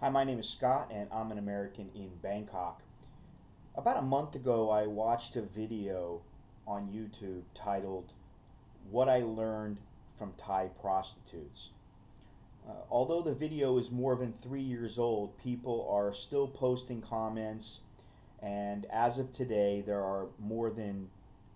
Hi, my name is Scott, and I'm an American in Bangkok. About a month ago, I watched a video on YouTube titled What I Learned from Thai Prostitutes. Although the video is more than 3 years old, people are still posting comments, and as of today, there are more than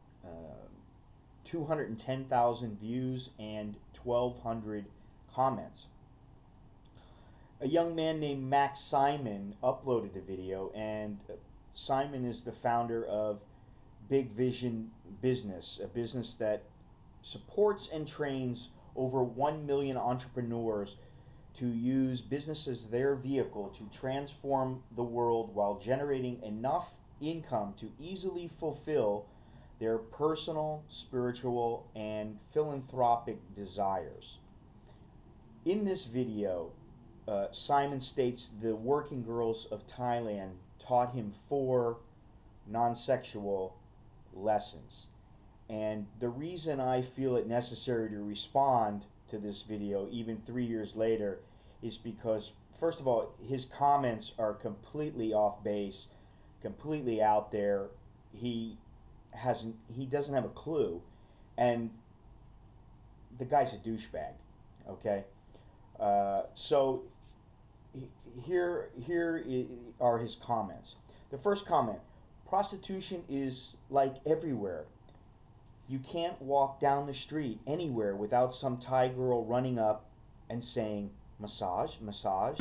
210,000 views and 1,200 comments. A young man named Max Simon uploaded the video, and Simon is the founder of Big Vision Business, a business that supports and trains over 1 million entrepreneurs to use business as their vehicle to transform the world while generating enough income to easily fulfill their personal, spiritual, and philanthropic desires. In this video, Simon states the working girls of Thailand taught him 4 non-sexual lessons. And the reason I feel it necessary to respond to this video even 3 years later is because, first of all, his comments are completely off base, completely out there. He doesn't have a clue, and the guy's a douchebag. Okay, so here are his comments. The first comment: prostitution is like everywhere. You can't walk down the street anywhere without some Thai girl running up and saying, massage, massage.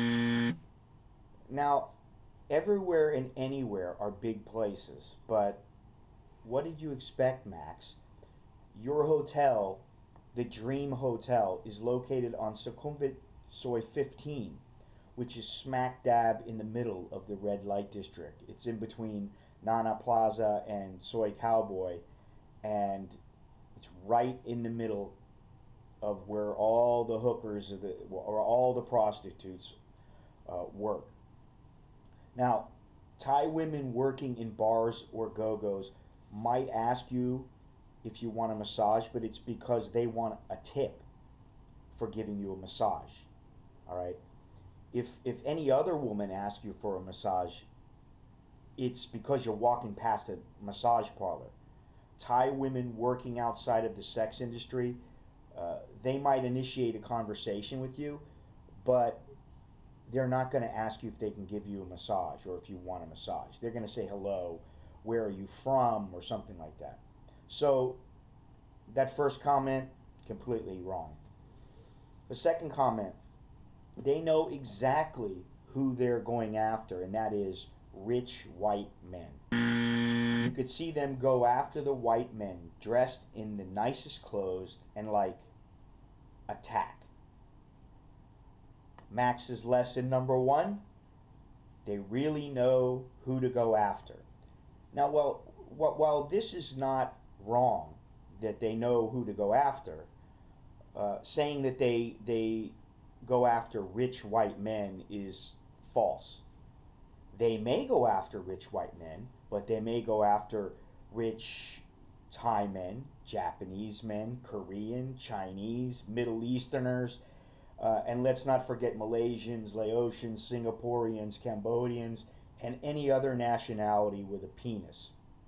Now, everywhere and anywhere are big places, but what did you expect, Max? Your hotel, the Dream Hotel, is located on Sukhumvit Soi 15, which is smack dab in the middle of the red light district. It's in between Nana Plaza and Soy Cowboy, and it's right in the middle of where all the hookers or all the prostitutes work. Now, Thai women working in bars or go-go's might ask you if you want a massage, but it's because they want a tip for giving you a massage. All right? If any other woman asks you for a massage, it's because you're walking past a massage parlor. Thai women working outside of the sex industry, they might initiate a conversation with you, but they're not going to ask you if they can give you a massage or if you want a massage. They're going to say hello, where are you from, or something like that. So that first comment, completely wrong. The second comment: they know exactly who they're going after, and that is rich white men. You could see them go after the white men dressed in the nicest clothes and attack. Max's lesson number 1: they really know who to go after. Now, while this is not wrong that they know who to go after, saying that they go after rich white men is false. They may go after rich white men, but they may go after rich Thai men, Japanese men, Korean, Chinese, Middle Easterners, and let's not forget Malaysians, Laotians, Singaporeans, Cambodians, and any other nationality with a penis.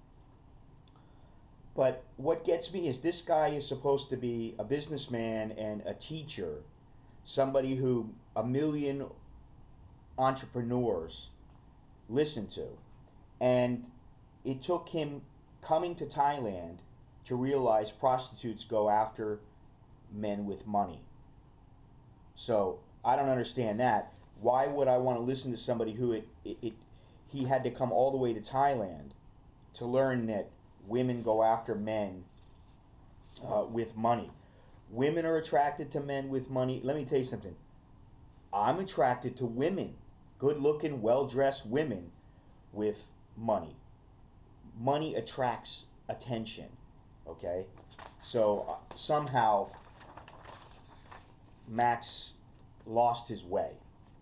But what gets me is this guy is supposed to be a businessman and a teacher, somebody who 1 million entrepreneurs listen to. And it took him coming to Thailand to realize prostitutes go after men with money. So I don't understand that. Why would I want to listen to somebody who he had to come all the way to Thailand to learn that women go after men with money? Women are attracted to men with money. Let me tell you something. I'm attracted to women, good-looking, well-dressed women with money. Money attracts attention, okay? So somehow Max lost his way.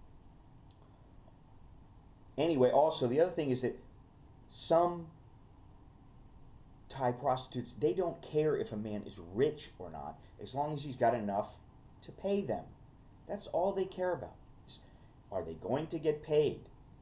Anyway, also, the other thing is that some Thai prostitutes, they don't care if a man is rich or not, as long as he's got enough to pay them. That's all they care about. Are they going to get paid?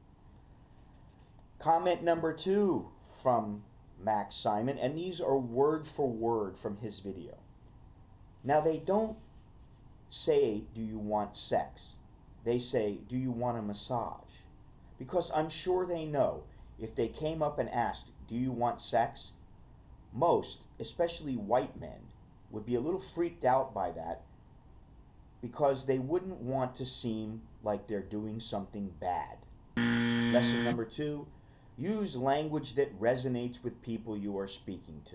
Comment number 2 from Max Simon, and these are word for word from his video. Now, they don't say, do you want sex? They say, do you want a massage? Because I'm sure they know if they came up and asked, do you want sex? Most, especially white men, would be a little freaked out by that because they wouldn't want to seem like they're doing something bad. Lesson number 2, use language that resonates with people you are speaking to.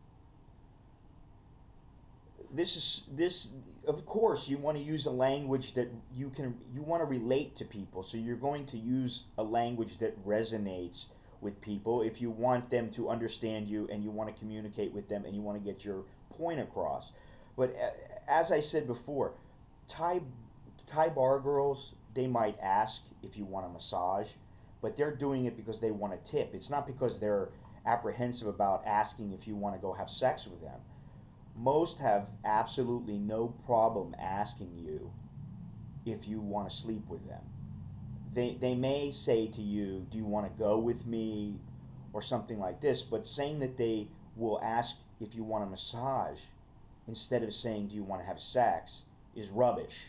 This of course you want to use a language that you want to relate to people, so you're going to use a language that resonates with people if you want them to understand you and you want to communicate with them and you want to get your point across. But as I said before, Thai bar girls, they might ask if you want a massage, but they're doing it because they want a tip. It's not because they're apprehensive about asking if you want to go have sex with them. Most have absolutely no problem asking you if you want to sleep with them. They may say to you, do you want to go with me, or something like this, but saying that they will ask if you want a massage instead of saying, do you want to have sex, is rubbish.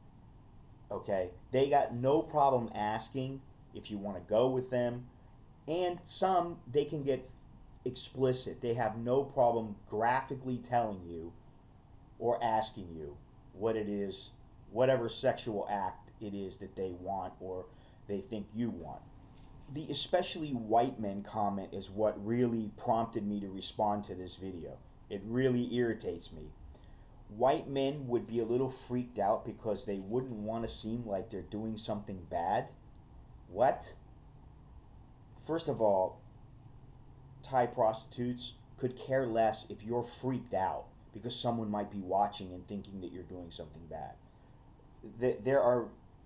Okay? They got no problem asking if you want to go with them, and some, they can get explicit. They have no problem graphically telling you or asking you what it is, whatever sexual act it is that they want or they think you want. The especially white men comment is what really prompted me to respond to this video. It really irritates me. White men would be a little freaked out because they wouldn't want to seem like they're doing something bad. What? First of all, Thai prostitutes could care less if you're freaked out because someone might be watching and thinking that you're doing something bad. There are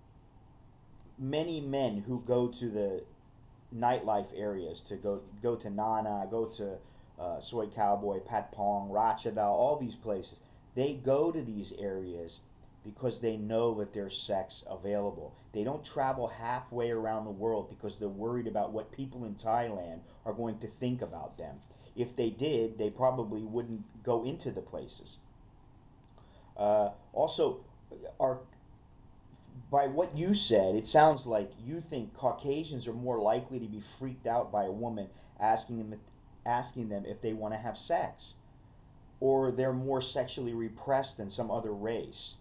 many men who go to the nightlife areas, to go to Nana, go to Soy Cowboy, Patpong, Ratchada, all these places. They go to these areas because they know that there's sex available. They don't travel halfway around the world because they're worried about what people in Thailand are going to think about them. If they did, they probably wouldn't go into the places. Also, by what you said, it sounds like you think Caucasians are more likely to be freaked out by a woman asking them if they want to have sex, or they're more sexually repressed than some other race.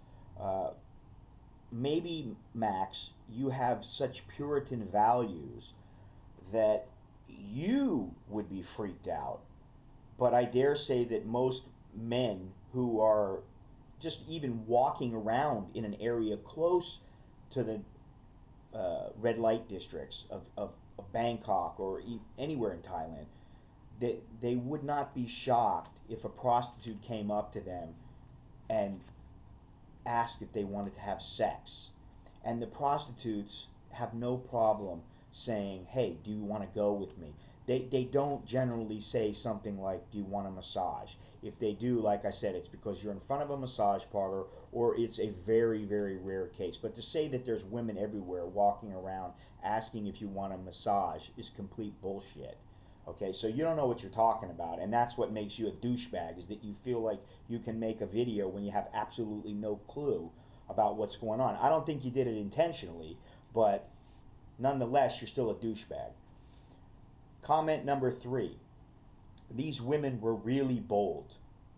Maybe, Max, you have such Puritan values that you would be freaked out, but I dare say that most men who are just even walking around in an area close to the red light districts of Bangkok or anywhere in Thailand, they would not be shocked if a prostitute came up to them and asked if they wanted to have sex. And the prostitutes have no problem saying, hey, do you want to go with me? They don't generally say something like, do you want a massage? If they do, like I said, it's because you're in front of a massage parlor or it's a very, very rare case. But to say that there's women everywhere walking around asking if you want a massage is complete bullshit. Okay, so you don't know what you're talking about, and that's what makes you a douchebag, is that you feel like you can make a video when you have absolutely no clue about what's going on. I don't think you did it intentionally, but nonetheless, you're still a douchebag. Comment number 3. These women were really bold.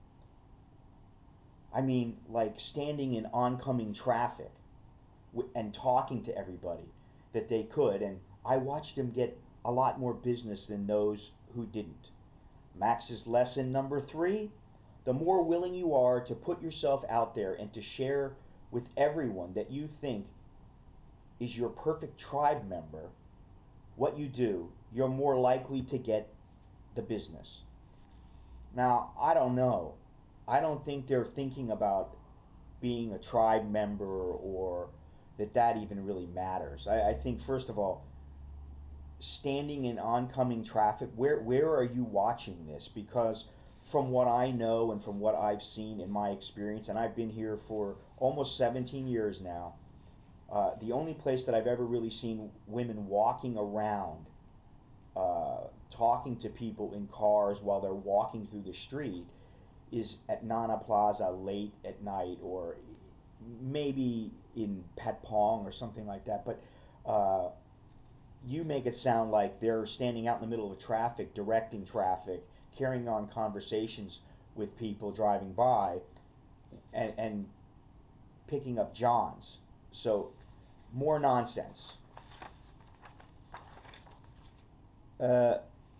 I mean, like standing in oncoming traffic and talking to everybody that they could, and I watched them get a lot more business than those who didn't. Max's lesson number 3, the more willing you are to put yourself out there and to share with everyone that you think is your perfect tribe member what you do, you're more likely to get the business. Now, I don't know. I don't think they're thinking about being a tribe member or that even really matters. I think, first of all, standing in oncoming traffic, where are you watching this? Because from what I know and from what I've seen in my experience, and I've been here for almost 17 years now, The only place that I've ever really seen women walking around, talking to people in cars while they're walking through the street is at Nana Plaza late at night, or maybe in Patpong or something like that. But you make it sound like they're standing out in the middle of traffic, directing traffic, carrying on conversations with people driving by, and picking up Johns. So, more nonsense. Uh,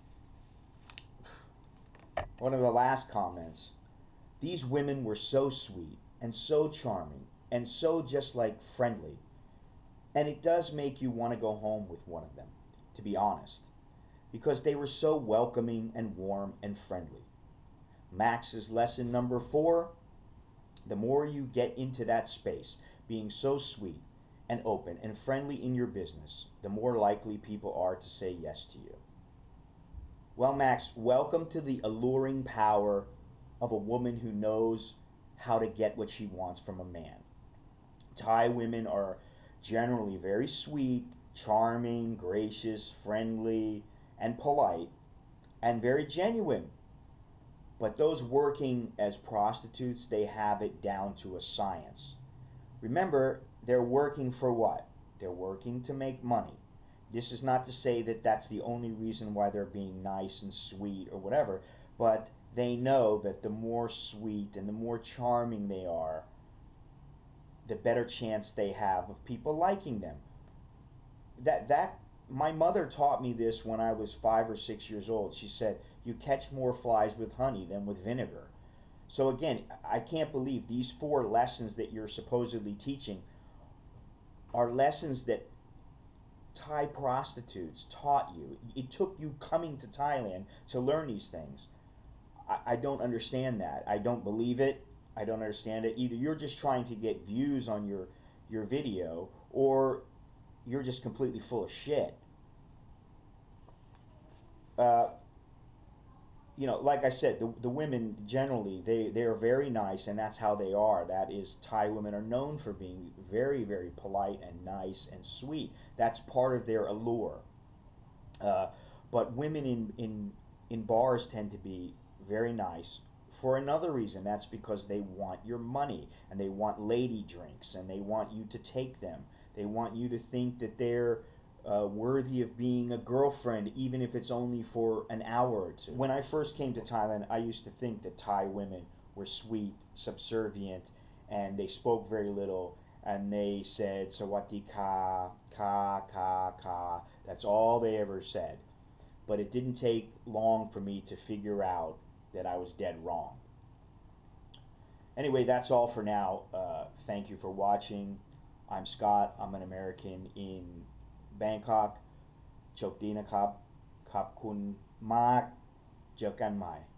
One of the last comments. These women were so sweet and so charming and so just like friendly. And it does make you want to go home with one of them, to be honest, because they were so welcoming and warm and friendly. Max's lesson number 4: the more you get into that space, being so sweet and open and friendly in your business, the more likely people are to say yes to you. Well, Max, welcome to the alluring power of a woman who knows how to get what she wants from a man. Thai women are generally very sweet, charming, gracious, friendly, and polite, and very genuine. But those working as prostitutes, they have it down to a science. Remember, they're working for what? They're working to make money. This is not to say that that's the only reason why they're being nice and sweet or whatever, but they know that the more sweet and the more charming they are, the better chance they have of people liking them. That my mother taught me this when I was 5 or 6 years old. She said, "You catch more flies with honey than with vinegar." So again, I can't believe these 4 lessons that you're supposedly teaching are lessons that Thai prostitutes taught you. It took you coming to Thailand to learn these things. I don't understand that. I don't believe it. I don't understand it. Either you're just trying to get views on your video, or you're just completely full of shit. Uh, like I said, the women generally, they are very nice, and that's how they are. That is, Thai women are known for being very, very polite and nice and sweet. That's part of their allure. But women in bars tend to be very nice for another reason. That's because they want your money, and they want lady drinks, and they want you to take them. They want you to think that they're worthy of being a girlfriend, even if it's only for an hour or two. When I first came to Thailand, I used to think that Thai women were sweet, subservient, and they spoke very little, and they said "Sawati ka, ka, ka, ka." That's all they ever said. But it didn't take long for me to figure out that I was dead wrong. Anyway, that's all for now. Thank you for watching. I'm Scott. I'm an American in Bangkok. โชคดีนะครับขอบคุณมากเจอกันใหม่